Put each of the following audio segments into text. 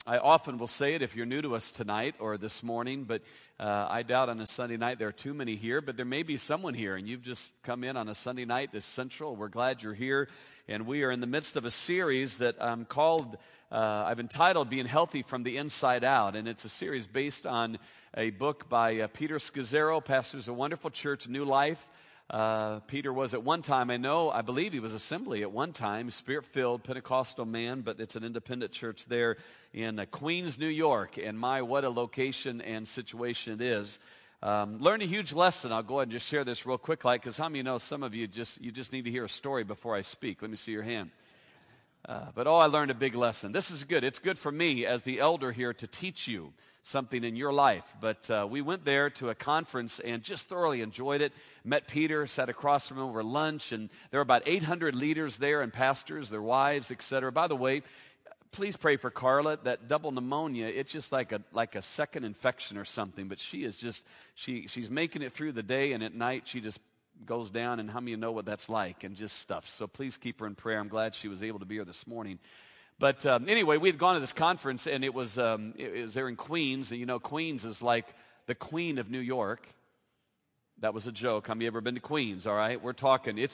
I often will say it if you're new to us tonight or this morning, but I doubt on a Sunday night there are too many here, but there may be someone here, and you've just come in on a Sunday night to Central. We're glad you're here, and we are in the midst of a series that I've entitled Being Healthy from the Inside Out, and it's a series based on a book by Peter Scazzero, pastors a wonderful church, New Life. Peter was at one time, I believe he was Assembly at one time, Spirit-filled Pentecostal man, but it's an independent church there in Queens, New York, and what a location and situation it is. Learned a huge lesson. I'll go ahead and just share this real quick, because how many know some of you just need to hear a story before I speak? Let me see your hand. But I learned a big lesson. This is good. It's good for me as the elder here to teach you something in your life. But we went there to a conference and just thoroughly enjoyed it. Met Peter, sat across from him over lunch, and there were about 800 leaders there and pastors, their wives, etc. By the way, please pray for Carla. That double pneumonia, it's just like a second infection or something. But she is just, she's making it through the day, and at night she just goes down, and how many of you know what that's like, and just stuff. So please keep her in prayer. I'm glad she was able to be here this morning. But anyway, we had gone to this conference, and it was there in Queens, and you know Queens is like the Queen of New York. That was a joke. How many of you ever been to Queens? All right, we're talking. It's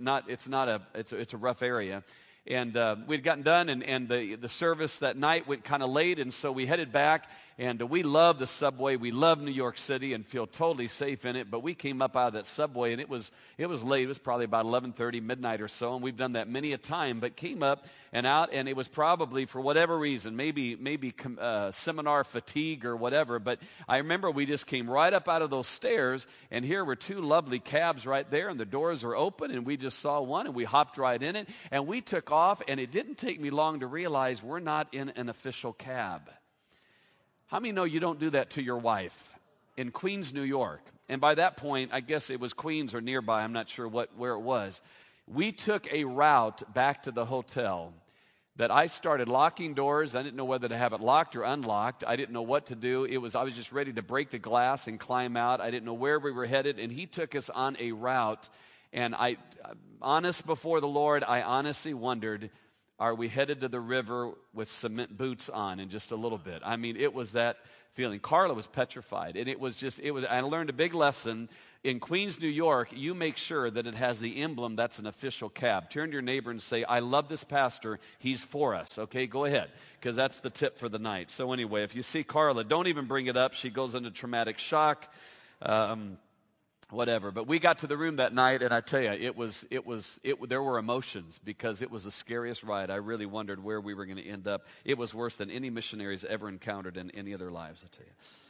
a rough area. And we'd gotten done, and the service that night went kind of late, and so we headed back. And we love the subway. We love New York City and feel totally safe in it. But we came up out of that subway, and it was late. It was probably about 11:30, midnight or so, and we've done that many a time. But came up and out, and it was probably for whatever reason, maybe seminar fatigue or whatever. But I remember we just came right up out of those stairs, and here were two lovely cabs right there, and the doors were open, and we just saw one, and we hopped right in it, and we took off. And it didn't take me long to realize we're not in an official cab. How many know you don't do that to your wife? In Queens, New York. And by that point, I guess it was Queens or nearby. I'm not sure where it was. We took a route back to the hotel that I started locking doors. I didn't know whether to have it locked or unlocked. I didn't know what to do. I was just ready to break the glass and climb out. I didn't know where we were headed. And he took us on a route. And honest before the Lord, I honestly wondered, are we headed to the river with cement boots on in just a little bit? I mean, it was that feeling. Carla was petrified, and I learned a big lesson. In Queens, New York, you make sure that it has the emblem that's an official cab. Turn to your neighbor and say, I love this pastor. He's for us. Okay, go ahead, because that's the tip for the night. So anyway, if you see Carla, don't even bring it up. She goes into traumatic shock. Whatever. But we got to the room that night, and I tell you, there were emotions because it was the scariest ride. I really wondered where we were going to end up. It was worse than any missionaries ever encountered in any of their lives, I tell you.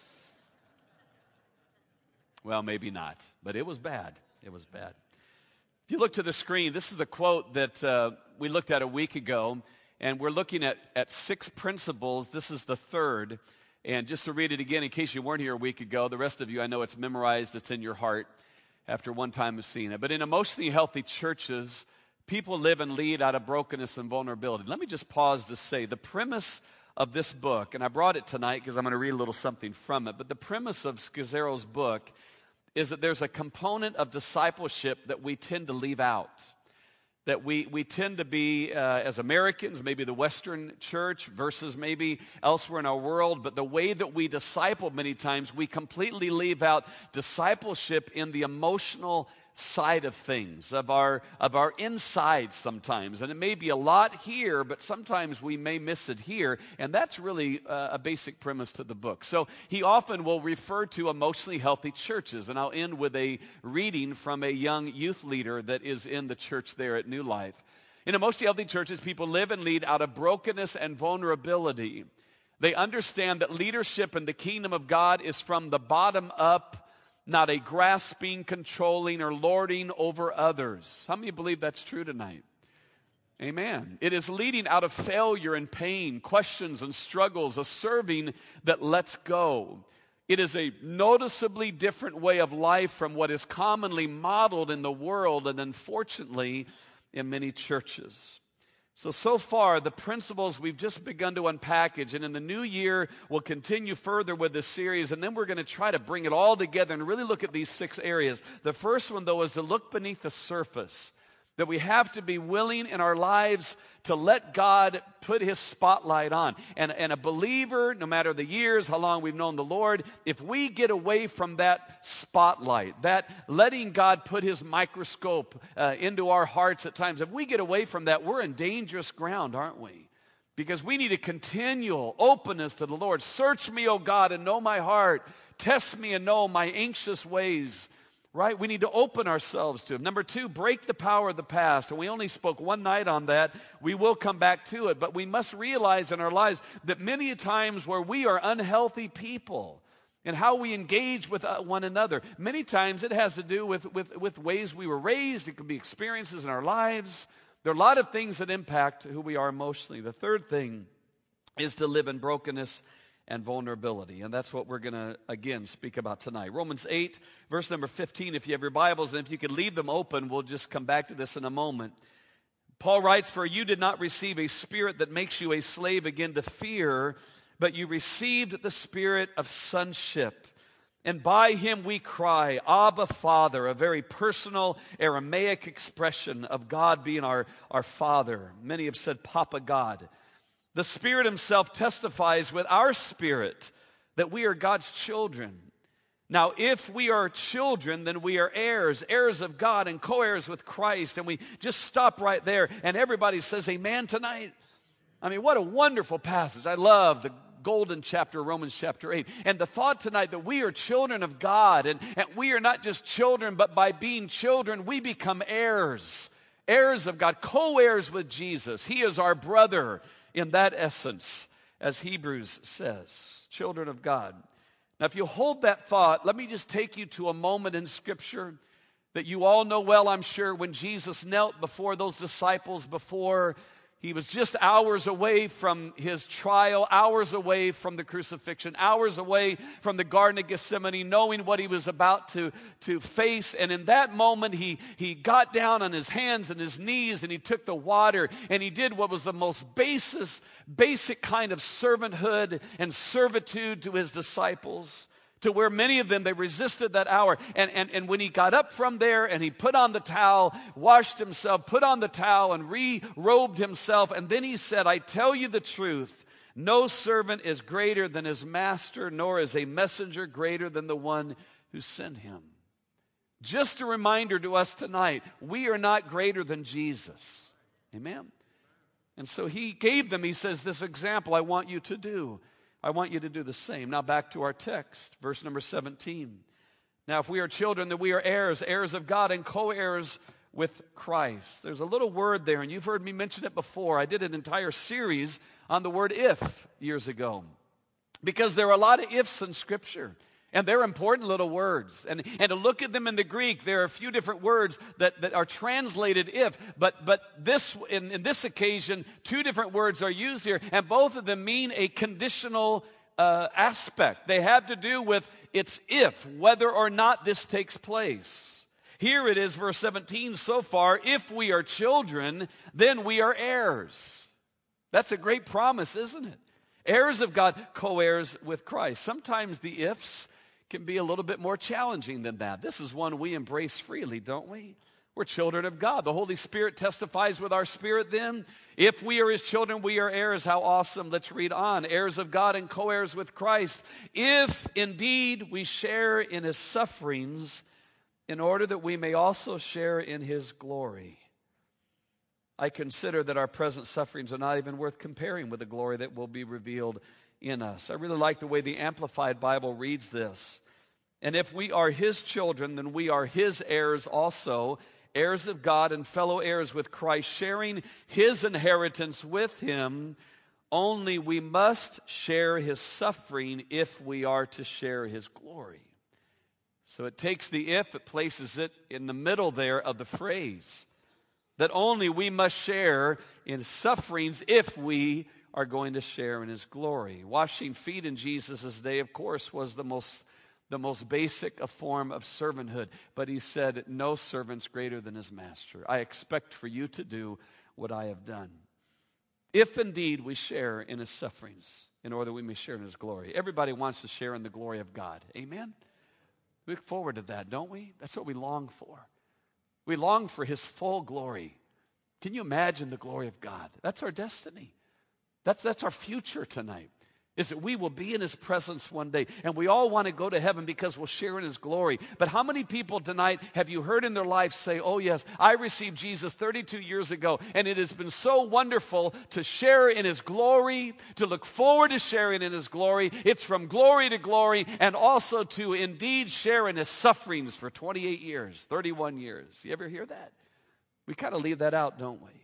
Well, maybe not, but it was bad. It was bad. If you look to the screen, this is the quote that we looked at a week ago, and we're looking at 6 principles. This is the third. And just to read it again, in case you weren't here a week ago, the rest of you, I know it's memorized, it's in your heart after one time of seeing it. But in emotionally healthy churches, people live and lead out of brokenness and vulnerability. Let me just pause to say the premise of this book, and I brought it tonight because I'm going to read a little something from it, but the premise of Scazzero's book is that there's a component of discipleship that we tend to leave out. That we tend to be, as Americans, maybe the Western church versus maybe elsewhere in our world, but the way that we disciple many times, we completely leave out discipleship in the emotional side of things, of our inside sometimes. And it may be a lot here, but sometimes we may miss it here. And that's really a basic premise to the book. So he often will refer to emotionally healthy churches. And I'll end with a reading from a young youth leader that is in the church there at New Life. In emotionally healthy churches, people live and lead out of brokenness and vulnerability. They understand that leadership in the kingdom of God is from the bottom up, not a grasping, controlling, or lording over others. How many believe that's true tonight? Amen. It is leading out of failure and pain, questions and struggles, a serving that lets go. It is a noticeably different way of life from what is commonly modeled in the world and unfortunately in many churches. So far, the principles we've just begun to unpackage, and in the new year, we'll continue further with this series, and then we're going to try to bring it all together and really look at these 6 areas. The first one, though, is to look beneath the surface That we have to be willing in our lives to let God put his spotlight on. And a believer, no matter the years, how long we've known the Lord, if we get away from that spotlight, that letting God put his microscope into our hearts at times, if we get away from that, we're in dangerous ground, aren't we? Because we need a continual openness to the Lord. Search me, O God, and know my heart. Test me and know my anxious ways. Right? We need to open ourselves to him. Number 2, break the power of the past. And we only spoke one night on that. We will come back to it. But we must realize in our lives that many times where we are unhealthy people and how we engage with one another, many times it has to do with ways we were raised. It could be experiences in our lives. There are a lot of things that impact who we are emotionally. The third thing is to live in brokenness and vulnerability. And that's what we're going to, again, speak about tonight. Romans 8, verse number 15, if you have your Bibles, and if you could leave them open, we'll just come back to this in a moment. Paul writes, "For you did not receive a spirit that makes you a slave again to fear, but you received the spirit of sonship. And by him we cry, Abba, Father," a very personal Aramaic expression of God being our Father. Many have said Papa God. The Spirit himself testifies with our spirit that we are God's children. Now, if we are children, then we are heirs, heirs of God and co-heirs with Christ. And we just stop right there, and everybody says amen tonight. I mean, what a wonderful passage. I love the golden chapter, Romans chapter 8. And the thought tonight that we are children of God, and we are not just children, but by being children, we become heirs. Heirs of God, co-heirs with Jesus. He is our brother in that essence, as Hebrews says, children of God. Now, if you hold that thought, let me just take you to a moment in Scripture that you all know well, I'm sure, when Jesus knelt before those disciples before he was just hours away from his trial, hours away from the crucifixion, hours away from the Garden of Gethsemane, knowing what he was about to face. And in that moment, he got down on his hands and his knees, and he took the water, and he did what was the most basic kind of servanthood and servitude to his disciples, to where many of them, they resisted that hour. And when he got up from there and he put on the towel, washed himself, put on the towel and re-robed himself, and then he said, "I tell you the truth, no servant is greater than his master, nor is a messenger greater than the one who sent him." Just a reminder to us tonight, we are not greater than Jesus. Amen? And so he gave them, he says, this example I want you to do. I want you to do the same. Now back to our text, verse number 17. "Now if we are children, then we are heirs, heirs of God and co-heirs with Christ." There's a little word there, and you've heard me mention it before. I did an entire series on the word if years ago, because there are a lot of ifs in Scripture. And they're important little words. And to look at them in the Greek, there are a few different words that are translated if. But this in this occasion, two different words are used here. And both of them mean a conditional aspect. They have to do with it's if, whether or not this takes place. Here it is, verse 17 so far. If we are children, then we are heirs. That's a great promise, isn't it? Heirs of God, co-heirs with Christ. Sometimes the ifs can be a little bit more challenging than that. This is one we embrace freely, don't we? We're children of God. The Holy Spirit testifies with our spirit then. If we are his children, we are heirs. How awesome. Let's read on. Heirs of God and co-heirs with Christ. If indeed we share in his sufferings, in order that we may also share in his glory. I consider that our present sufferings are not even worth comparing with the glory that will be revealed in us. I really like the way the Amplified Bible reads this. And if we are his children, then we are his heirs also, heirs of God and fellow heirs with Christ, sharing his inheritance with him. Only we must share his suffering if we are to share his glory. So it takes the if, it places it in the middle there of the phrase. That only we must share in sufferings if we are going to share in his glory. Washing feet in Jesus' day, of course, was the most basic a form of servanthood. But he said, no servant's greater than his master. I expect for you to do what I have done. If indeed we share in his sufferings, in order that we may share in his glory. Everybody wants to share in the glory of God. Amen? We look forward to that, don't we? That's what we long for. We long for his full glory. Can you imagine the glory of God? That's our destiny. That's our future tonight, is that we will be in his presence one day. And we all want to go to heaven because we'll share in his glory. But how many people tonight have you heard in their life say, oh yes, I received Jesus 32 years ago, and it has been so wonderful to share in his glory, to look forward to sharing in his glory. It's from glory to glory, and also to indeed share in his sufferings for 28 years, 31 years. You ever hear that? We kind of leave that out, don't we?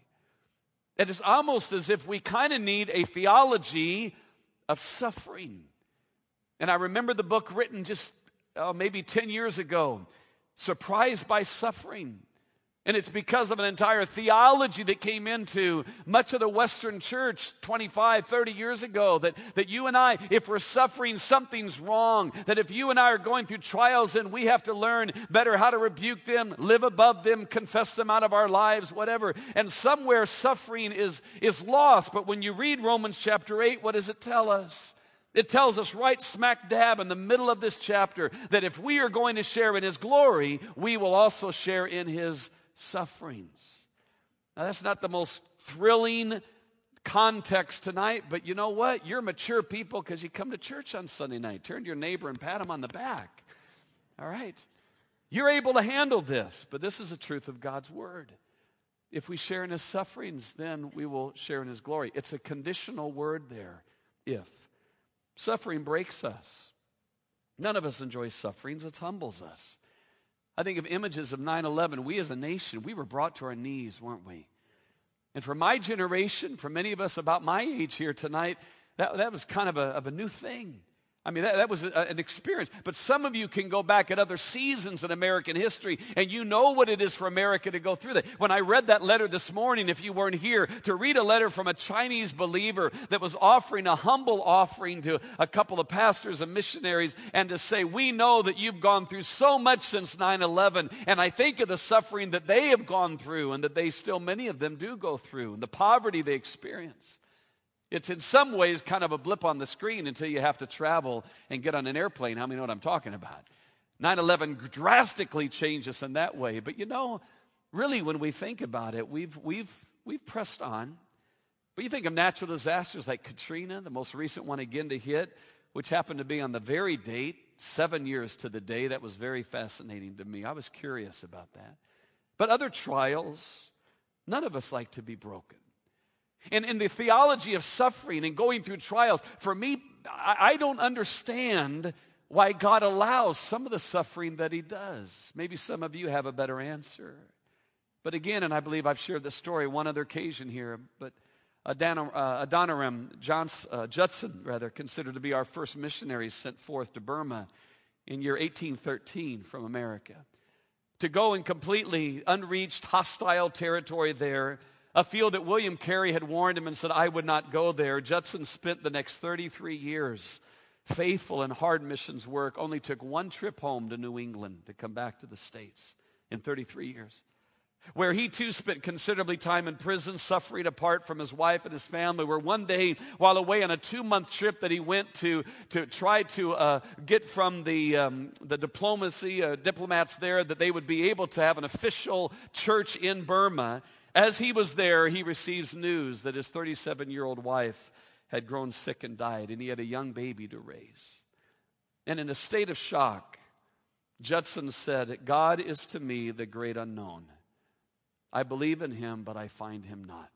It is almost as if we kind of need a theology of suffering. And I remember the book written just maybe 10 years ago, Surprised by Suffering. And it's because of an entire theology that came into much of the Western church 25, 30 years ago, that you and I, if we're suffering, something's wrong. That if you and I are going through trials, then we have to learn better how to rebuke them, live above them, confess them out of our lives, whatever. And somewhere suffering is lost. But when you read Romans chapter 8, what does it tell us? It tells us right smack dab in the middle of this chapter that if we are going to share in his glory, we will also share in his sufferings. Now, that's not the most thrilling context tonight, but you know what? You're mature people because you come to church on Sunday night. Turn to your neighbor and pat him on the back. All right? You're able to handle this, but this is the truth of God's word. If we share in his sufferings, then we will share in his glory. It's a conditional word there, if. Suffering breaks us. None of us enjoy sufferings. It humbles us. I think of images of 9/11. We as a nation, we were brought to our knees, weren't we? And for my generation, for many of us about my age here tonight, that was kind of a new thing. I mean, that was an experience. But some of you can go back at other seasons in American history, and you know what it is for America to go through that. When I read that letter this morning, if you weren't here, to read a letter from a Chinese believer that was offering a humble offering to a couple of pastors and missionaries, and to say, we know that you've gone through so much since 9/11, and I think of the suffering that they have gone through, and that they still, many of them do go through, and the poverty they experience. It's in some ways kind of a blip on the screen until you have to travel and get on an airplane. How many know what I'm talking about? 9/11 drastically changed us in that way. But you know, really when we think about it, we've pressed on. But you think of natural disasters like Katrina, the most recent one again to hit, which happened to be on the very date, 7 years to the day. That was very fascinating to me. I was curious about that. But other trials, none of us like to be broken. And in the theology of suffering and going through trials, for me, I don't understand why God allows some of the suffering that he does. Maybe some of you have a better answer. But again, and I believe I've shared this story one other occasion here, but Adoniram Judson, considered to be our first missionary sent forth to Burma in year 1813 from America, to go in completely unreached, hostile territory there, a field that William Carey had warned him and said, I would not go there. Judson spent the next 33 years faithful in hard missions work, only took one trip home to New England to come back to the States in 33 years, where he too spent considerably time in prison, suffering apart from his wife and his family, where one day, while away on a 2-month trip that he went to try to get from the diplomats there, that they would be able to have an official church in Burma. As he was there, he receives news that his 37-year-old wife had grown sick and died, and he had a young baby to raise. And in a state of shock, Judson said, God is to me the great unknown. I believe in him, but I find him not.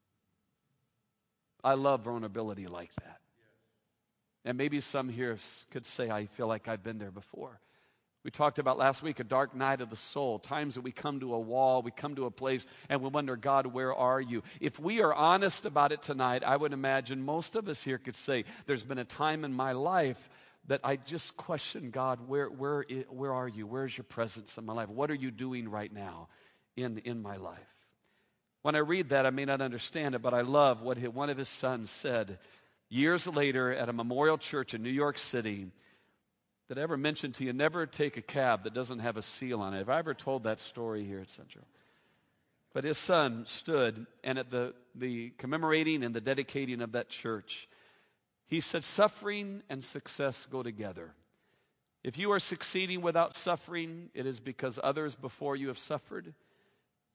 I love vulnerability like that. And maybe some here could say, I feel like I've been there before. We talked about last week a dark night of the soul, times that we come to a wall, we come to a place, and we wonder, God, where are you? If we are honest about it tonight, I would imagine most of us here could say, there's been a time in my life that I just question, God, where are you? Where's your presence in my life? What are you doing right now in my life? When I read that, I may not understand it, but I love what one of his sons said years later at a memorial church in New York City. That I ever mentioned to you, never take a cab that doesn't have a seal on it. Have I ever told that story here at Central? But his son stood, and at the commemorating and the dedicating of that church, he said, suffering and success go together. If you are succeeding without suffering, it is because others before you have suffered.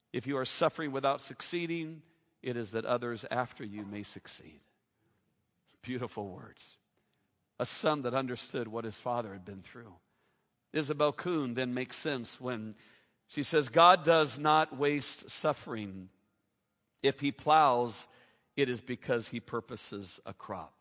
If you are suffering without succeeding, it is that others after you may succeed. Beautiful words. A son that understood what his father had been through. Isabel Kuhn then makes sense when she says, God does not waste suffering. If he plows, it is because he purposes a crop.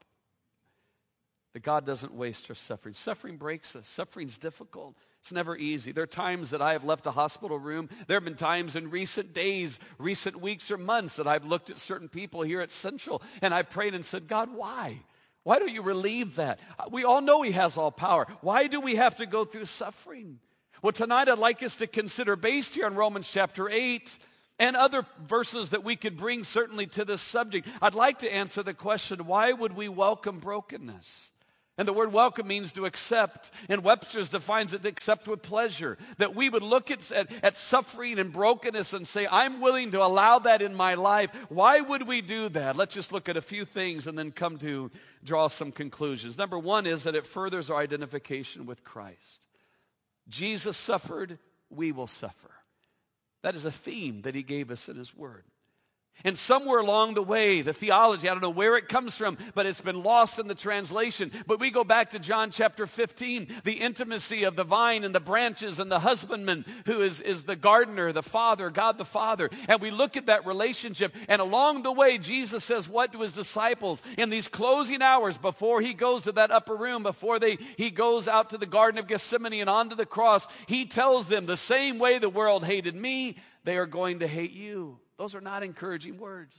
That God doesn't waste our suffering. Suffering breaks us. Suffering's difficult. It's never easy. There are times that I have left a hospital room. There have been times in recent days, recent weeks or months that I've looked at certain people here at Central and I prayed and said, God, why? Why don't you relieve that? We all know he has all power. Why do we have to go through suffering? Well, tonight I'd like us to consider, based here on Romans chapter 8 and other verses that we could bring certainly to this subject, I'd like to answer the question, why would we welcome brokenness? And the word welcome means to accept, and Webster's defines it to accept with pleasure. That we would look at suffering and brokenness and say, I'm willing to allow that in my life. Why would we do that? Let's just look at a few things and then come to draw some conclusions. Number one is that it furthers our identification with Christ. Jesus suffered, we will suffer. That is a theme that he gave us in his word. And somewhere along the way, the theology, I don't know where it comes from, but it's been lost in the translation. But we go back to John chapter 15, the intimacy of the vine and the branches and the husbandman who is the gardener, the Father, God the Father. And we look at that relationship. And along the way, Jesus says what to his disciples in these closing hours before he goes to that upper room, before he goes out to the Garden of Gethsemane and onto the cross. He tells them, the same way the world hated me, they are going to hate you. Those are not encouraging words.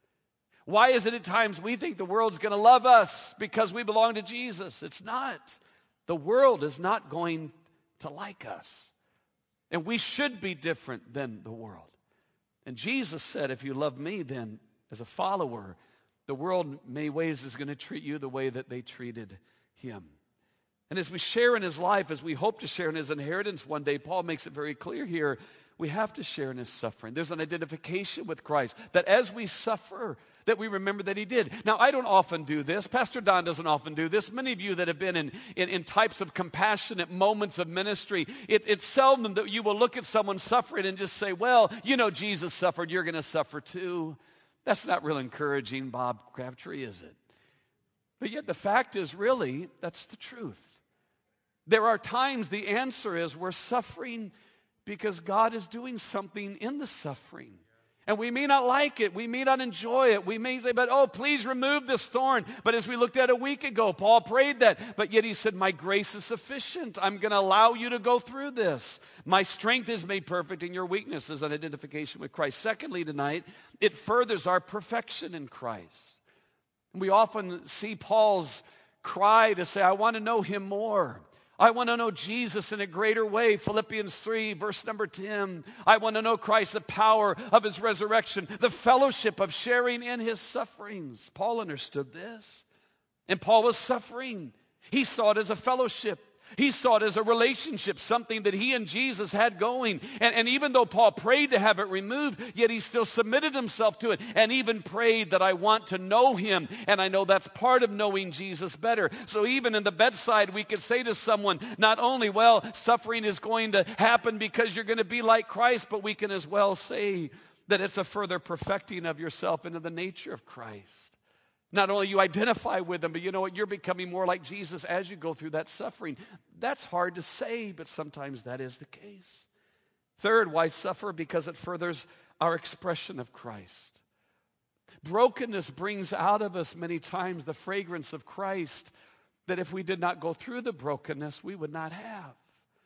Why is it at times we think the world's going to love us because we belong to Jesus? It's not. The world is not going to like us. And we should be different than the world. And Jesus said, if you love me, then as a follower, the world in many ways is going to treat you the way that they treated him. And as we share in his life, as we hope to share in his inheritance one day, Paul makes it very clear here, we have to share in his suffering. There's an identification with Christ, that as we suffer, that we remember that he did. Now, I don't often do this. Pastor Don doesn't often do this. Many of you that have been in types of compassionate moments of ministry, it's seldom that you will look at someone suffering and just say, well, you know, Jesus suffered, you're going to suffer too. That's not real encouraging, Bob Crabtree, is it? But yet the fact is, really, that's the truth. There are times the answer is we're suffering because God is doing something in the suffering. And we may not like it. We may not enjoy it. We may say, but please remove this thorn. But as we looked at a week ago, Paul prayed that. But yet he said, my grace is sufficient. I'm going to allow you to go through this. My strength is made perfect in your weakness, as an identification with Christ. Secondly, tonight, it furthers our perfection in Christ. We often see Paul's cry to say, I want to know him more. I want to know Jesus in a greater way. Philippians 3, verse number 10. I want to know Christ, the power of his resurrection, the fellowship of sharing in his sufferings. Paul understood this. And Paul was suffering. He saw it as a fellowship. He saw it as a relationship, something that he and Jesus had going. And even though Paul prayed to have it removed, yet he still submitted himself to it and even prayed that I want to know him. And I know that's part of knowing Jesus better. So even in the bedside, we could say to someone, not only, well, suffering is going to happen because you're going to be like Christ, but we can as well say that it's a further perfecting of yourself into the nature of Christ. Not only you identify with him, but you know what? You're becoming more like Jesus as you go through that suffering. That's hard to say, but sometimes that is the case. Third, why suffer? Because it furthers our expression of Christ. Brokenness brings out of us many times the fragrance of Christ that if we did not go through the brokenness, we would not have.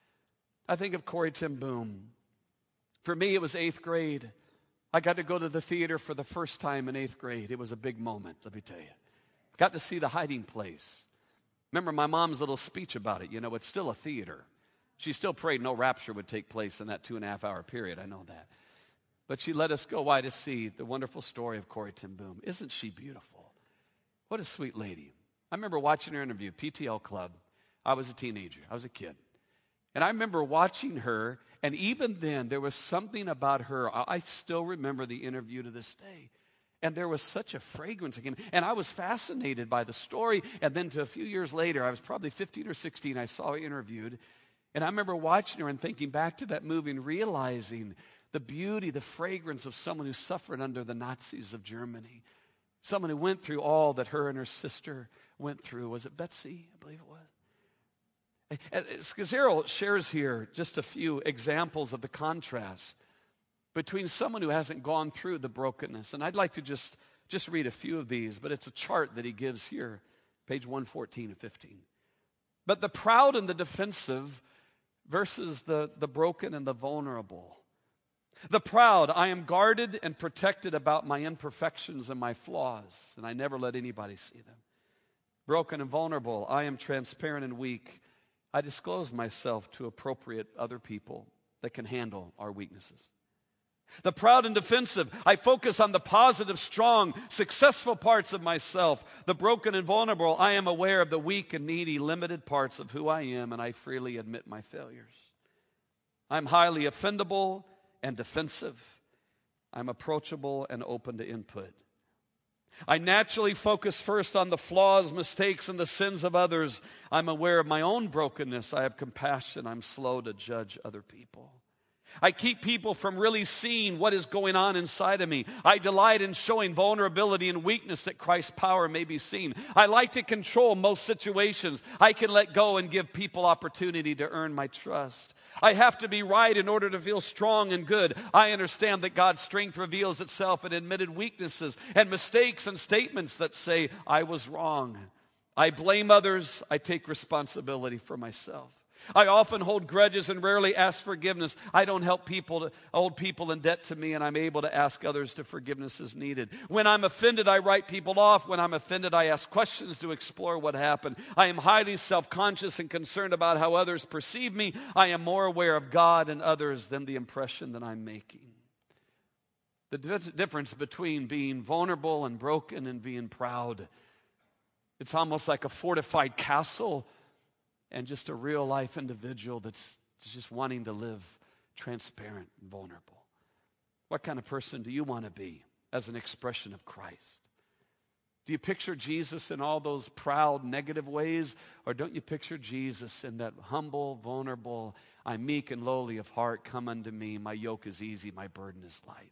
I think of Corrie ten Boom. For me, it was 8th grade. I got to go to the theater for the first time in 8th grade. It was a big moment, let me tell you. Got to see The Hiding Place. Remember my mom's little speech about it. You know, it's still a theater. She still prayed no rapture would take place in that 2.5-hour period. I know that. But she let us go. Why? To see the wonderful story of Corrie ten Boom. Isn't she beautiful? What a sweet lady. I remember watching her interview, PTL Club. I was a teenager. I was a kid. And I remember watching her, and even then, there was something about her. I still remember the interview to this day. And there was such a fragrance again. And I was fascinated by the story. And then a few years later, I was probably 15 or 16, I saw her interviewed. And I remember watching her and thinking back to that movie and realizing The beauty, the fragrance of someone who suffered under the Nazis of Germany. Someone who went through all that her and her sister went through. Was it Betsy? I believe it was. Scazzero shares here just a few examples of the contrast between someone who hasn't gone through the brokenness. And I'd like to just read a few of these, but it's a chart that he gives here, page 114 and 15. But the proud and the defensive versus the broken and the vulnerable. The proud, I am guarded and protected about my imperfections and my flaws, and I never let anybody see them. Broken and vulnerable, I am transparent and weak. I disclose myself to appropriate other people that can handle our weaknesses. The proud and defensive, I focus on the positive, strong, successful parts of myself. The broken and vulnerable, I am aware of the weak and needy, limited parts of who I am, and I freely admit my failures. I'm highly offendable and defensive. I'm approachable and open to input. I naturally focus first on the flaws, mistakes, and the sins of others. I'm aware of my own brokenness. I have compassion. I'm slow to judge other people. I keep people from really seeing what is going on inside of me. I delight in showing vulnerability and weakness that Christ's power may be seen. I like to control most situations. I can let go and give people opportunity to earn my trust. I have to be right in order to feel strong and good. I understand that God's strength reveals itself in admitted weaknesses and mistakes and statements that say, I was wrong. I blame others. I take responsibility for myself. I often hold grudges and rarely ask forgiveness. I don't help hold people in debt to me, and I'm able to ask others to forgiveness as needed. When I'm offended, I write people off. When I'm offended, I ask questions to explore what happened. I am highly self-conscious and concerned about how others perceive me. I am more aware of God and others than the impression that I'm making. The difference between being vulnerable and broken and being proud, it's almost like a fortified castle and just a real-life individual that's just wanting to live transparent and vulnerable. What kind of person do you want to be as an expression of Christ? Do you picture Jesus in all those proud, negative ways? Or don't you picture Jesus in that humble, vulnerable, I'm meek and lowly of heart, come unto me, my yoke is easy, my burden is light.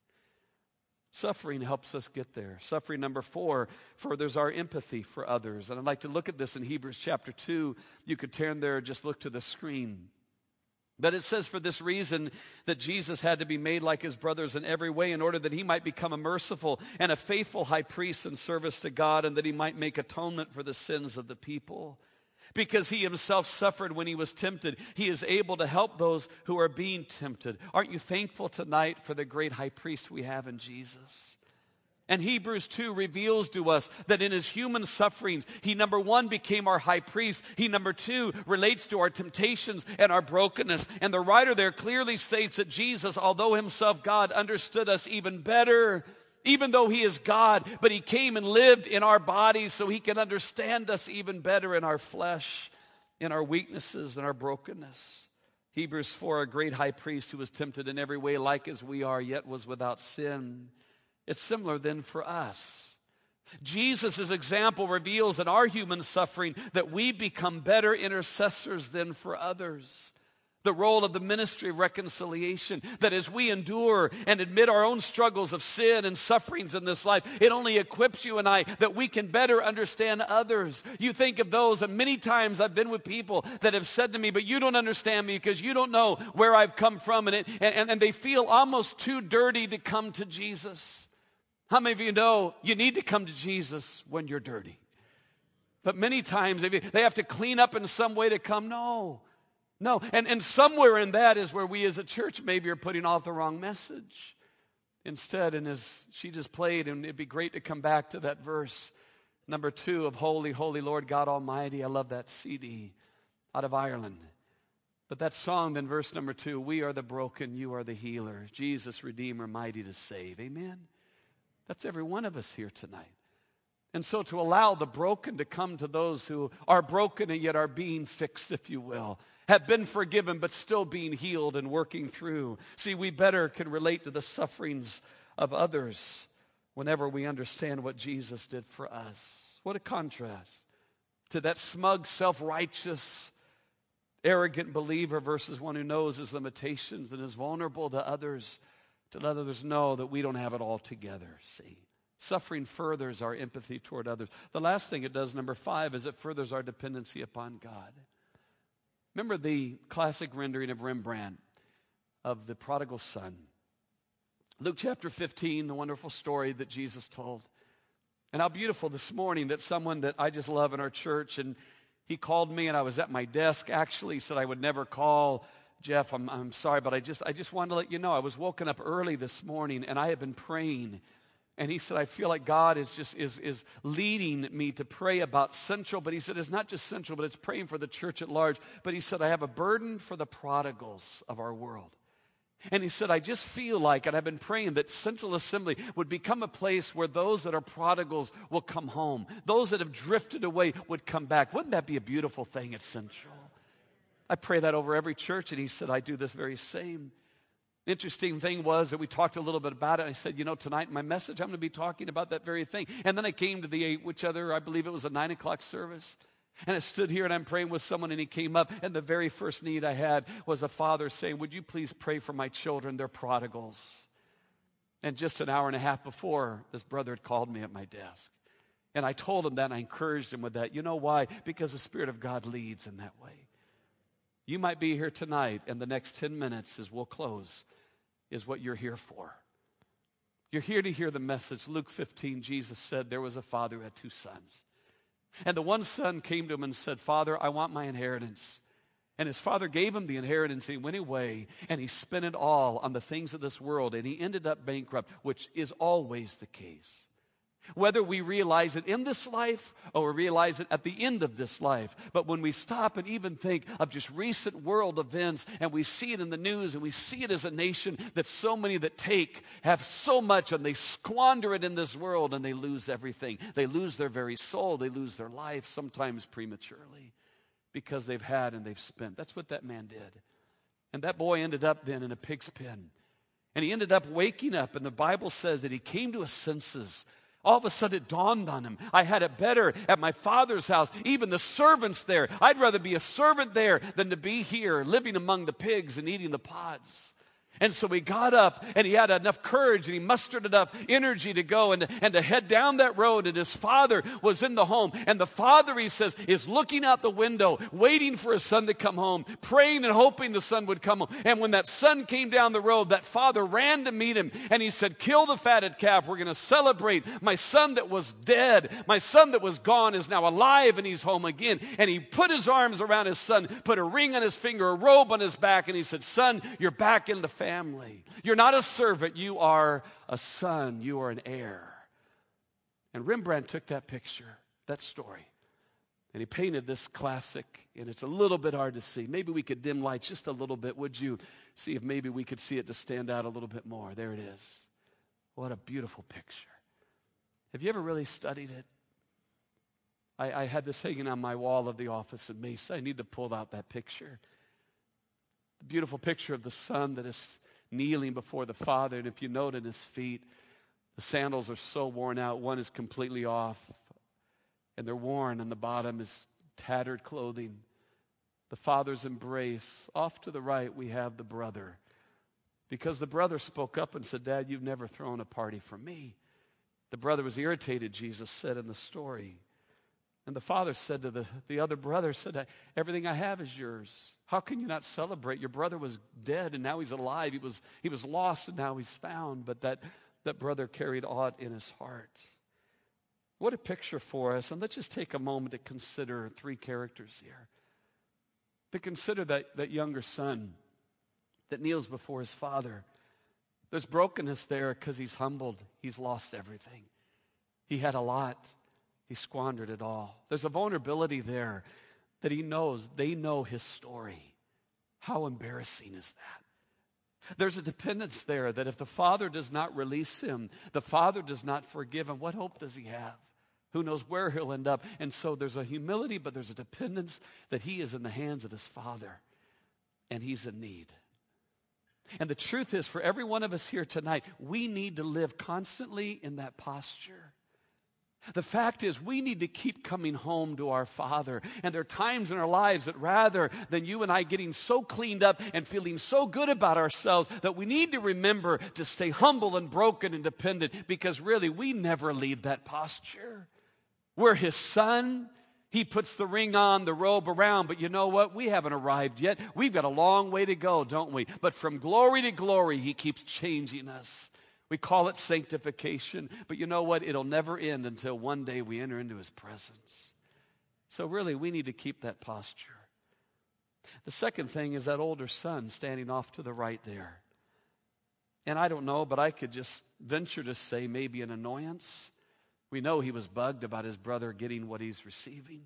Suffering helps us get there. Suffering number 4 furthers our empathy for others. And I'd like to look at this in Hebrews chapter 2. You could turn there or just look to the screen. But it says for this reason that Jesus had to be made like his brothers in every way in order that he might become a merciful and a faithful high priest in service to God, and that he might make atonement for the sins of the people. Because he himself suffered when he was tempted, he is able to help those who are being tempted. Aren't you thankful tonight for the great high priest we have in Jesus? And Hebrews 2 reveals to us that in his human sufferings, he, number 1, became our high priest. He, number 2, relates to our temptations and our brokenness. And the writer there clearly states that Jesus, although himself God, understood us even better. Even though he is God, but he came and lived in our bodies so he can understand us even better in our flesh, in our weaknesses and our brokenness. Hebrews 4, a great high priest who was tempted in every way like as we are, yet was without sin. It's similar then for us. Jesus' example reveals in our human suffering that we become better intercessors than for others. The role of the ministry of reconciliation, that as we endure and admit our own struggles of sin and sufferings in this life, it only equips you and I that we can better understand others. You think of those, and many times I've been with people that have said to me, but you don't understand me because you don't know where I've come from, and they feel almost too dirty to come to Jesus. How many of you know you need to come to Jesus when you're dirty? But many times they have to clean up in some way to come. No, and somewhere in that is where we as a church maybe are putting off the wrong message. Instead, and as she just played, and it'd be great to come back to that verse, number 2 of Holy, Holy Lord God Almighty. I love that CD out of Ireland. But that song, then verse number 2, we are the broken, you are the healer. Jesus, Redeemer, mighty to save. Amen? That's every one of us here tonight. And so to allow the broken to come to those who are broken and yet are being fixed, if you will, have been forgiven but still being healed and working through. See, we better can relate to the sufferings of others whenever we understand what Jesus did for us. What a contrast to that smug, self-righteous, arrogant believer versus one who knows his limitations and is vulnerable to others, to let others know that we don't have it all together, see. Suffering furthers our empathy toward others. The last thing it does, number 5, is it furthers our dependency upon God. Remember the classic rendering of Rembrandt of the prodigal son. Luke chapter 15, the wonderful story that Jesus told. And how beautiful this morning that someone that I just love in our church, and he called me and I was at my desk. Actually, he said I would never call. Jeff, I'm sorry, but I just wanted to let you know I was woken up early this morning and I have been praying. And he said, I feel like God is leading me to pray about Central. But he said, it's not just Central, but it's praying for the church at large. But he said, I have a burden for the prodigals of our world. And he said, I just feel like, and I've been praying that Central Assembly would become a place where those that are prodigals will come home. Those that have drifted away would come back. Wouldn't that be a beautiful thing at Central? I pray that over every church. And he said, I do this very same. Interesting thing was that we talked a little bit about it. I said, tonight in my message, I'm going to be talking about that very thing. And then I came to I believe it was a 9 o'clock service. And I stood here and I'm praying with someone and he came up and the very first need I had was a father saying, would you please pray for my children? They're prodigals. And just an hour and a half before, this brother had called me at my desk. And I told him that and I encouraged him with that. You know why? Because the Spirit of God leads in that way. You might be here tonight and the next 10 minutes as we'll close is what you're here for. You're here to hear the message. Luke 15, Jesus said there was a father who had 2 sons. And the one son came to him and said, Father, I want my inheritance. And his father gave him the inheritance. He went away and he spent it all on the things of this world. And he ended up bankrupt, which is always the case. Whether we realize it in this life or we realize it at the end of this life. But when we stop and even think of just recent world events and we see it in the news and we see it as a nation that so many that have so much and they squander it in this world and they lose everything. They lose their very soul. They lose their life, sometimes prematurely, because they've had and they've spent. That's what that man did. And that boy ended up then in a pig's pen. And he ended up waking up, and the Bible says that he came to his senses. All of a sudden it dawned on him. I had it better at my father's house. Even the servants there. I'd rather be a servant there than to be here living among the pigs and eating the pods. And so he got up and he had enough courage and he mustered enough energy to go and to head down that road. And his father was in the home. And the father, he says, is looking out the window, waiting for his son to come home, praying and hoping the son would come home. And when that son came down the road, that father ran to meet him. And he said, kill the fatted calf. We're going to celebrate. My son that was dead, my son that was gone is now alive and he's home again. And he put his arms around his son, put a ring on his finger, a robe on his back. And he said, son, you're back in the family. You're not a servant, you are a son, you are an heir. And Rembrandt took that picture, that story, and he painted this classic, and it's a little bit hard to see. Maybe we could dim lights just a little bit, would you? See if maybe we could see it to stand out a little bit more. There it is. What a beautiful picture. Have you ever really studied it? I had this hanging on my wall of the office in Mesa. I need to pull out that picture. The beautiful picture of the son that is kneeling before the father. And if you note in his feet, the sandals are so worn out. One is completely off. And they're worn. And the bottom is tattered clothing. The father's embrace. Off to the right, we have the brother. Because the brother spoke up and said, Dad, you've never thrown a party for me. The brother was irritated, Jesus said in the story. And the father said to the other brother, said, everything I have is yours. How can you not celebrate? Your brother was dead and now he's alive. He was lost and now he's found. But that brother carried aught in his heart. What a picture for us. And let's just take a moment to consider 3 characters here. To consider that younger son that kneels before his father. There's brokenness there because he's humbled. He's lost everything. He had a lot. He squandered it all. There's a vulnerability there that they know his story. How embarrassing is that? There's a dependence there that if the father does not release him, the father does not forgive him, what hope does he have? Who knows where he'll end up? And so there's a humility, but there's a dependence that he is in the hands of his father, and he's in need. And the truth is, for every one of us here tonight, we need to live constantly in that posture. The fact is, we need to keep coming home to our Father. And there are times in our lives that rather than you and I getting so cleaned up and feeling so good about ourselves, that we need to remember to stay humble and broken and dependent, because really we never leave that posture. We're His son. He puts the ring on, the robe around, but you know what? We haven't arrived yet. We've got a long way to go, don't we? But from glory to glory, He keeps changing us. We call it sanctification, but you know what? It'll never end until one day we enter into His presence. So really, we need to keep that posture. The second thing is that older son standing off to the right there. And I don't know, but I could just venture to say maybe an annoyance. We know he was bugged about his brother getting what he's receiving.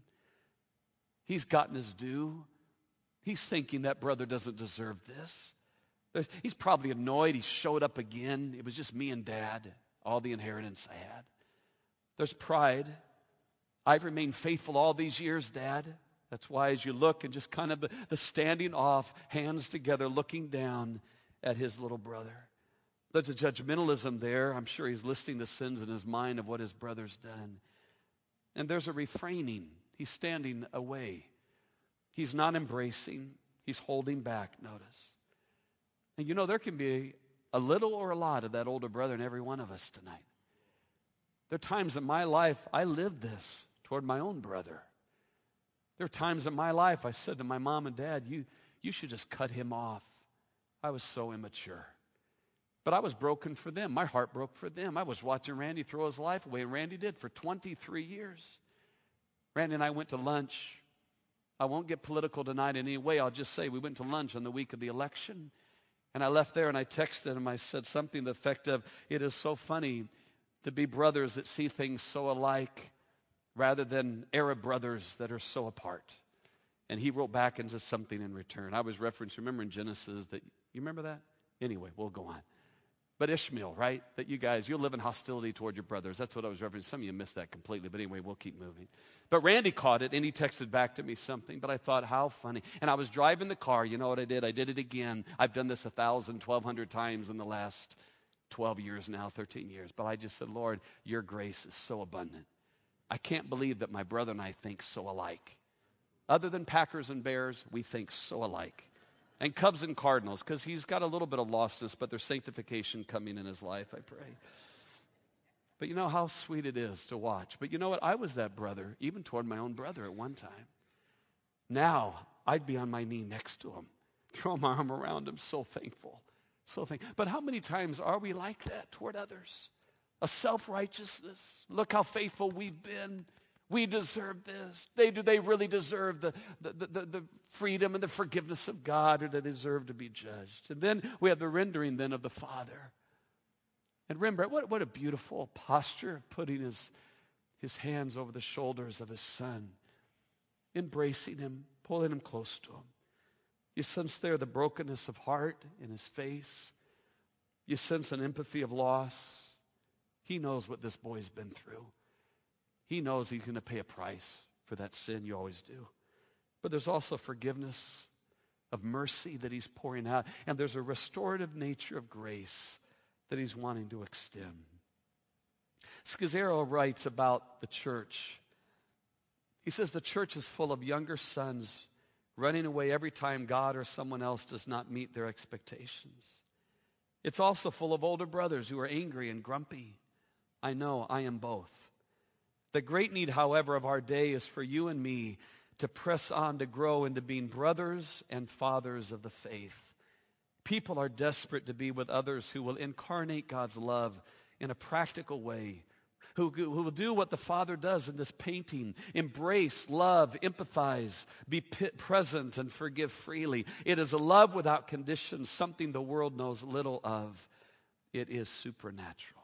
He's gotten his due. He's thinking that brother doesn't deserve this. He's probably annoyed. He showed up again. It was just me and Dad, all the inheritance I had. There's pride. I've remained faithful all these years, Dad. That's why as you look and just kind of the standing off, hands together, looking down at his little brother. There's a judgmentalism there. I'm sure he's listing the sins in his mind of what his brother's done. And there's a refraining. He's standing away. He's not embracing. He's holding back, notice. And you know, there can be a little or a lot of that older brother in every one of us tonight. There are times in my life I lived this toward my own brother. There are times in my life I said to my mom and dad, you should just cut him off. I was so immature. But I was broken for them. My heart broke for them. I was watching Randy throw his life away, and Randy did for 23 years. Randy and I went to lunch. I won't get political tonight in any way. I'll just say we went to lunch on the week of the election. And I left there and I texted him. I said something to the effect of, it is so funny to be brothers that see things so alike rather than Arab brothers that are so apart. And he wrote back into something in return. I was referencing, remember in Genesis that, you remember that? Anyway, we'll go on. But Ishmael, right? That you guys, you'll live in hostility toward your brothers. That's what I was referencing. Some of you missed that completely. But anyway, we'll keep moving. But Randy caught it, and he texted back to me something. But I thought, how funny. And I was driving the car. You know what I did? I did it again. I've done this 1,000, 1,200 times in the last 12 years now, 13 years. But I just said, Lord, your grace is so abundant. I can't believe that my brother and I think so alike. Other than Packers and Bears, we think so alike. And Cubs and Cardinals, because he's got a little bit of lostness, but there's sanctification coming in his life, I pray. But you know how sweet it is to watch. But you know what? I was that brother, even toward my own brother at one time. Now, I'd be on my knee next to him, throw my arm around him, so thankful. So thankful. But how many times are we like that toward others? A self-righteousness. Look how faithful we've been. We deserve this. Do they really deserve the freedom and the forgiveness of God, or do they deserve to be judged? And then we have the rendering then of the Father. And remember, what a beautiful posture of putting his hands over the shoulders of his son, embracing him, pulling him close to him. You sense there the brokenness of heart in his face. You sense an empathy of loss. He knows what this boy's been through. He knows he's going to pay a price for that sin. You always do. But there's also forgiveness of mercy that he's pouring out. And there's a restorative nature of grace that he's wanting to extend. Scazzero writes about the church. He says the church is full of younger sons running away every time God or someone else does not meet their expectations. It's also full of older brothers who are angry and grumpy. I know, I am both. The great need, however, of our day is for you and me to press on to grow into being brothers and fathers of the faith. People are desperate to be with others who will incarnate God's love in a practical way, who will do what the Father does in this painting, embrace, love, empathize, be present, and forgive freely. It is a love without conditions, something the world knows little of. It is supernatural.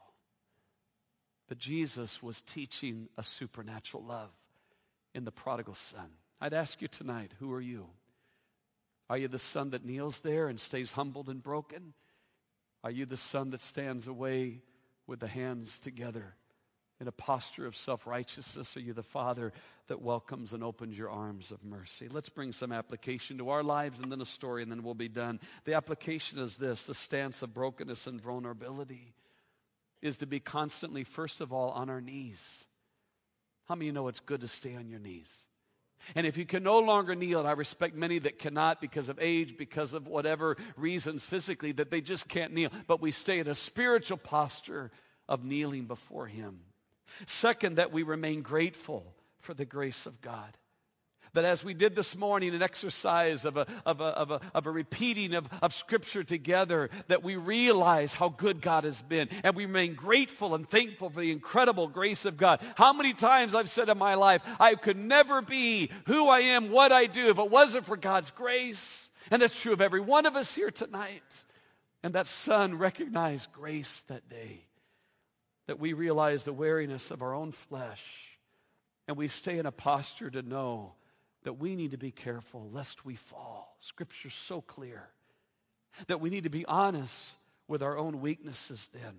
But Jesus was teaching a supernatural love in the prodigal son. I'd ask you tonight, who are you? Are you the son that kneels there and stays humbled and broken? Are you the son that stands away with the hands together in a posture of self-righteousness? Are you the father that welcomes and opens your arms of mercy? Let's bring some application to our lives and then a story, and then we'll be done. The application is this: the stance of brokenness and vulnerability is to be constantly, first of all, on our knees. How many of you know it's good to stay on your knees? And if you can no longer kneel, and I respect many that cannot because of age, because of whatever reasons physically, that they just can't kneel, but we stay in a spiritual posture of kneeling before Him. Second, that we remain grateful for the grace of God. That as we did this morning, an exercise of a repeating of Scripture together, that we realize how good God has been, and we remain grateful and thankful for the incredible grace of God. How many times I've said in my life, I could never be who I am, what I do, if it wasn't for God's grace. And that's true of every one of us here tonight. And that son recognized grace that day, that we realize the weariness of our own flesh, and we stay in a posture to know that we need to be careful lest we fall. Scripture's so clear that we need to be honest with our own weaknesses then.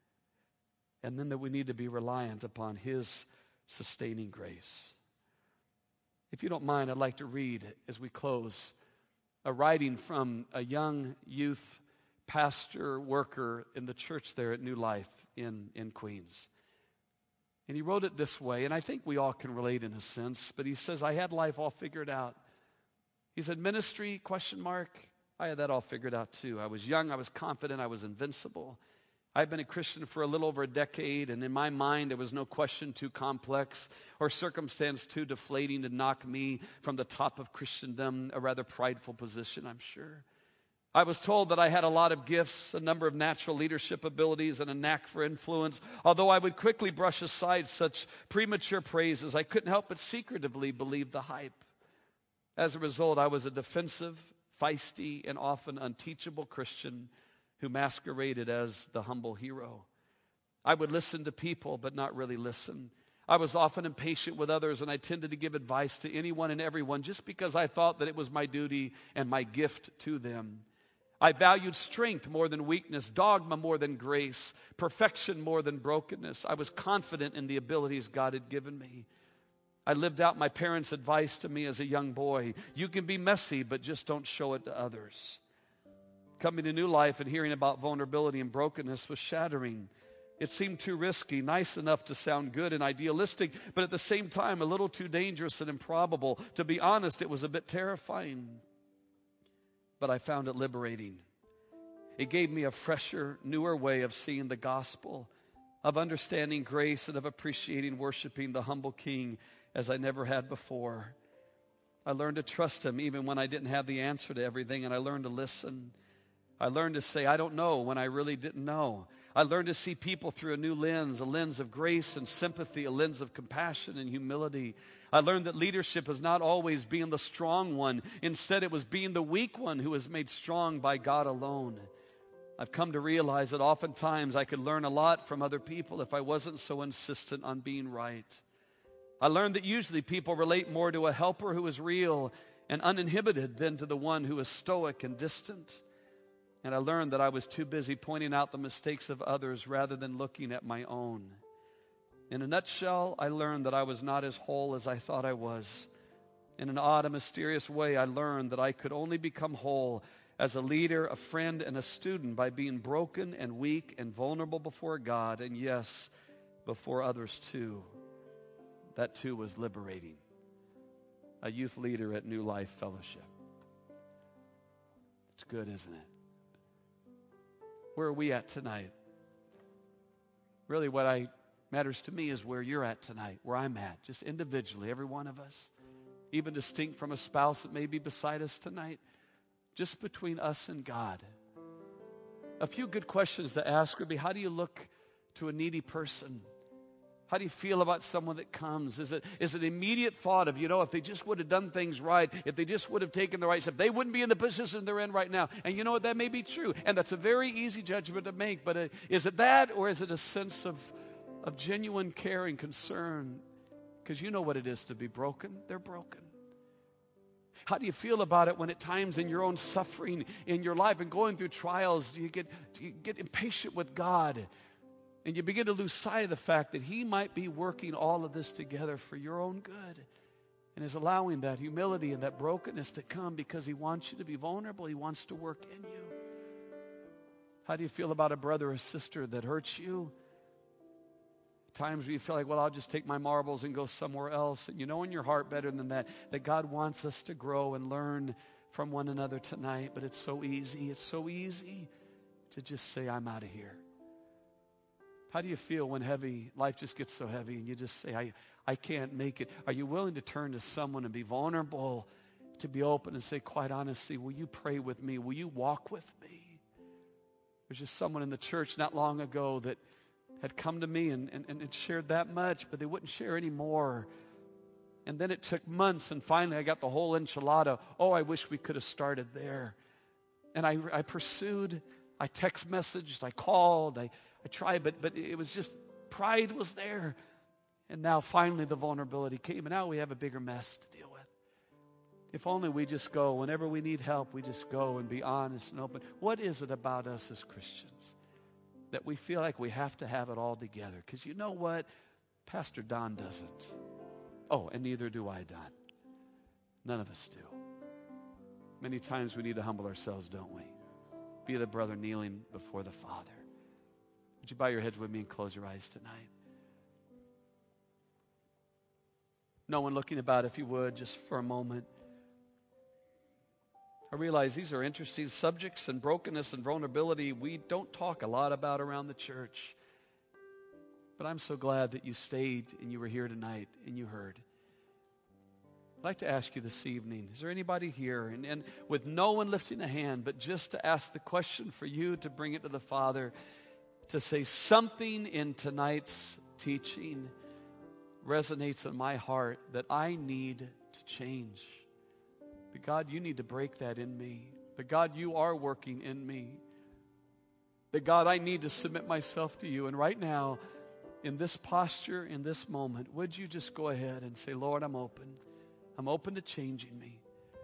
And then that we need to be reliant upon His sustaining grace. If you don't mind, I'd like to read, as we close, a writing from a young youth pastor worker in the church there at New Life in Queens. And he wrote it this way, and I think we all can relate in a sense, but he says, I had life all figured out. He said, ministry, ? I had that all figured out too. I was young, I was confident, I was invincible. I've been a Christian for a little over a decade, and in my mind there was no question too complex or circumstance too deflating to knock me from the top of Christendom, a rather prideful position, I'm sure. I was told that I had a lot of gifts, a number of natural leadership abilities, and a knack for influence. Although I would quickly brush aside such premature praises, I couldn't help but secretively believe the hype. As a result, I was a defensive, feisty, and often unteachable Christian who masqueraded as the humble hero. I would listen to people, but not really listen. I was often impatient with others, and I tended to give advice to anyone and everyone just because I thought that it was my duty and my gift to them. I valued strength more than weakness, dogma more than grace, perfection more than brokenness. I was confident in the abilities God had given me. I lived out my parents' advice to me as a young boy. You can be messy, but just don't show it to others. Coming to New Life and hearing about vulnerability and brokenness was shattering. It seemed too risky, nice enough to sound good and idealistic, but at the same time a little too dangerous and improbable. To be honest, it was a bit terrifying. But I found it liberating. It gave me a fresher, newer way of seeing the gospel, of understanding grace, and of appreciating worshiping the humble King as I never had before. I learned to trust Him even when I didn't have the answer to everything, and I learned to listen. I learned to say, I don't know, when I really didn't know. I learned to see people through a new lens, a lens of grace and sympathy, a lens of compassion and humility. I learned that leadership is not always being the strong one. Instead, it was being the weak one who was made strong by God alone. I've come to realize that oftentimes I could learn a lot from other people if I wasn't so insistent on being right. I learned that usually people relate more to a helper who is real and uninhibited than to the one who is stoic and distant. And I learned that I was too busy pointing out the mistakes of others rather than looking at my own. In a nutshell, I learned that I was not as whole as I thought I was. In an odd and mysterious way, I learned that I could only become whole as a leader, a friend, and a student by being broken and weak and vulnerable before God, and yes, before others too. That too was liberating. A youth leader at New Life Fellowship. It's good, isn't it? Where are we at tonight? Really, what matters to me is where you're at tonight, where I'm at, just individually, every one of us, even distinct from a spouse that may be beside us tonight, just between us and God. A few good questions to ask would be, how do you look to a needy person? How do you feel about someone that comes? Is it an immediate thought of, if they just would have done things right, if they just would have taken the right step, they wouldn't be in the position they're in right now. And you know what? That may be true. And that's a very easy judgment to make. But is it that, or is it a sense of genuine care and concern? Because you know what it is to be broken. They're broken. How do you feel about it when at times in your own suffering in your life and going through trials, do you get impatient with God? And you begin to lose sight of the fact that He might be working all of this together for your own good, and is allowing that humility and that brokenness to come because He wants you to be vulnerable. He wants to work in you. How do you feel about a brother or sister that hurts you? times where you feel like, well, I'll just take my marbles and go somewhere else. And you know in your heart better than that God wants us to grow and learn from one another tonight. But it's so easy. It's so easy to just say, I'm out of here. How do you feel when life just gets so heavy and you just say, I can't make it? Are you willing to turn to someone and be vulnerable, to be open and say, quite honestly, will you pray with me? Will you walk with me? There's just someone in the church not long ago that had come to me and had shared that much, but they wouldn't share any more. And then it took months, and finally I got the whole enchilada. Oh, I wish we could have started there. And I pursued, I text messaged, I called, I tried, but it was just, pride was there. And now finally the vulnerability came, and now we have a bigger mess to deal with. If only we just go, whenever we need help, we just go and be honest and open. What is it about us as Christians that we feel like we have to have it all together? Because you know what? Pastor Don doesn't. Oh, and neither do I, Don. None of us do. Many times we need to humble ourselves, don't we? Be the brother kneeling before the Father. Would you bow your heads with me and close your eyes tonight? No one looking about, if you would, just for a moment. I realize these are interesting subjects, and brokenness and vulnerability we don't talk a lot about around the church. But I'm so glad that you stayed and you were here tonight and you heard. I'd like to ask you this evening, is there anybody here, and with no one lifting a hand, but just to ask the question for you to bring it to the Father, to say something in tonight's teaching resonates in my heart that I need to change. But God, you need to break that in me. But God, you are working in me. But God, I need to submit myself to you. And right now, in this posture, in this moment, would you just go ahead and say, Lord, I'm open. I'm open to changing me.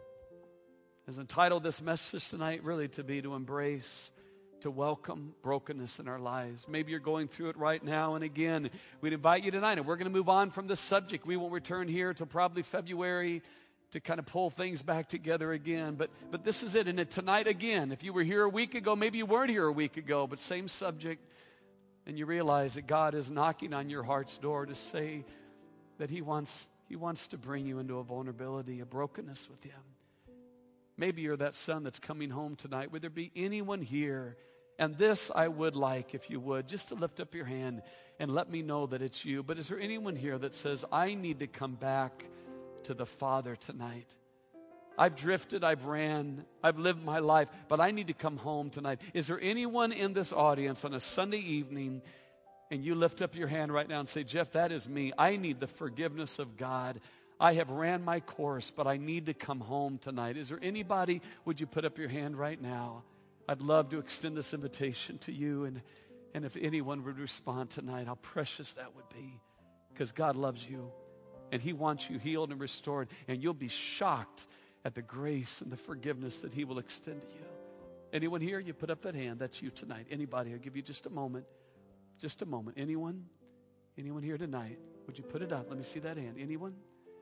As entitled this message tonight, really to be to embrace, to welcome brokenness in our lives. Maybe you're going through it right now. And again, we'd invite you tonight, and we're going to move on from this subject. We won't return here until probably February to kind of pull things back together again. But this is it. And tonight again, if you were here a week ago, maybe you weren't here a week ago, but same subject, and you realize that God is knocking on your heart's door to say that He wants to bring you into a vulnerability, a brokenness with Him. Maybe you're that son that's coming home tonight. Would there be anyone here? And this I would like, if you would, just to lift up your hand and let me know that it's you. But is there anyone here that says, I need to come back to the Father tonight? I've drifted, I've ran, I've lived my life, but I need to come home tonight. Is there anyone in this audience on a Sunday evening, and you lift up your hand right now and say, Jeff, that is me. I need the forgiveness of God. I have ran my course, but I need to come home tonight. Is there anybody? Would you put up your hand right now? I'd love to extend this invitation to you, and if anyone would respond tonight, how precious that would be, because God loves you, and He wants you healed and restored, and you'll be shocked at the grace and the forgiveness that He will extend to you. Anyone here? You put up that hand. That's you tonight. Anybody? I'll give you just a moment. Just a moment. Anyone? Anyone here tonight? Would you put it up? Let me see that hand. Anyone?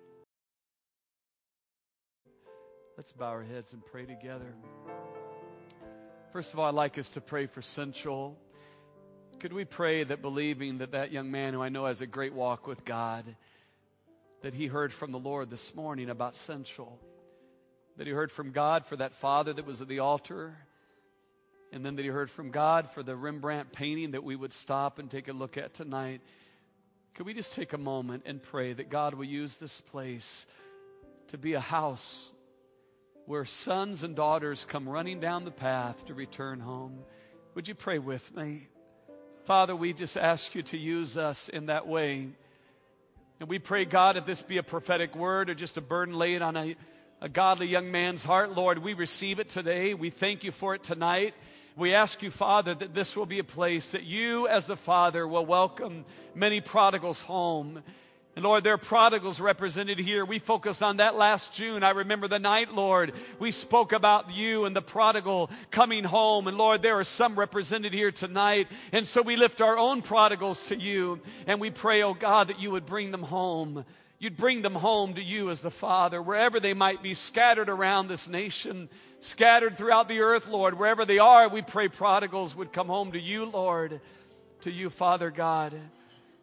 Let's bow our heads and pray together. First of all, I'd like us to pray for Central. Could we pray that, believing that young man who I know has a great walk with God, that he heard from the Lord this morning about Central, that he heard from God for that father that was at the altar, and then that he heard from God for the Rembrandt painting that we would stop and take a look at tonight. Could we just take a moment and pray that God will use this place to be a house where sons and daughters come running down the path to return home? Would you pray with me? Father, we just ask you to use us in that way. And we pray, God, if this be a prophetic word or just a burden laid on a godly young man's heart, Lord, we receive it today. We thank you for it tonight. We ask you, Father, that this will be a place that you as the Father will welcome many prodigals home. And Lord, there are prodigals represented here. We focused on that last June. I remember the night, Lord, we spoke about you and the prodigal coming home. And Lord, there are some represented here tonight. And so we lift our own prodigals to you. And we pray, oh God, that you would bring them home. You'd bring them home to you as the Father, wherever they might be scattered around this nation, scattered throughout the earth, Lord. Wherever they are, we pray prodigals would come home to you, Lord, to you, Father God.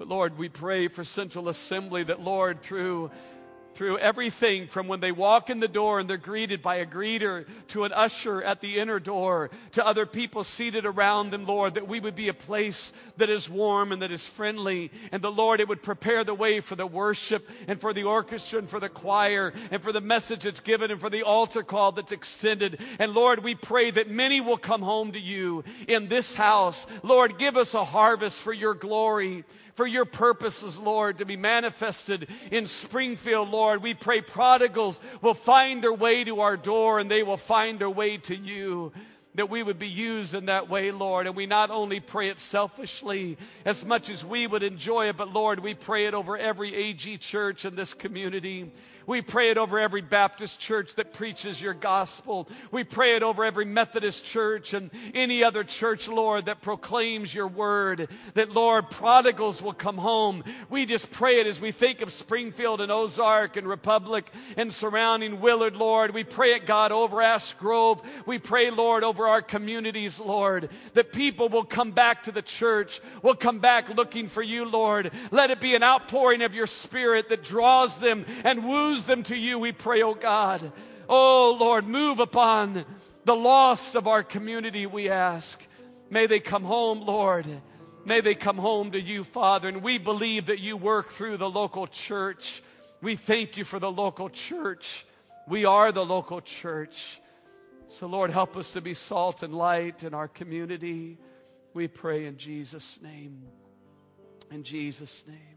But Lord, we pray for Central Assembly that, Lord, through everything from when they walk in the door and they're greeted by a greeter, to an usher at the inner door, to other people seated around them, Lord, that we would be a place that is warm and that is friendly. And the Lord, it would prepare the way for the worship and for the orchestra and for the choir and for the message that's given and for the altar call that's extended. And Lord, we pray that many will come home to you in this house. Lord, give us a harvest for your glory, for your purposes, Lord, to be manifested in Springfield, Lord. We pray prodigals will find their way to our door and they will find their way to you, that we would be used in that way, Lord. And we not only pray it selfishly as much as we would enjoy it, but Lord, we pray it over every AG church in this community. We pray it over every Baptist church that preaches your gospel. We pray it over every Methodist church and any other church, Lord, that proclaims your word, that, Lord, prodigals will come home. We just pray it as we think of Springfield and Ozark and Republic and surrounding Willard, Lord. We pray it, God, over Ash Grove. We pray, Lord, over our communities, Lord, that people will come back to the church, will come back looking for you, Lord. Let it be an outpouring of your Spirit that draws them and woos them to you, we pray, oh God. Oh Lord, move upon the lost of our community, we ask. May they come home, Lord. May they come home to you, Father. And we believe that you work through the local church. We thank you for the local church. We are the local church. So Lord, help us to be salt and light in our community. We pray in Jesus' name. In Jesus' name.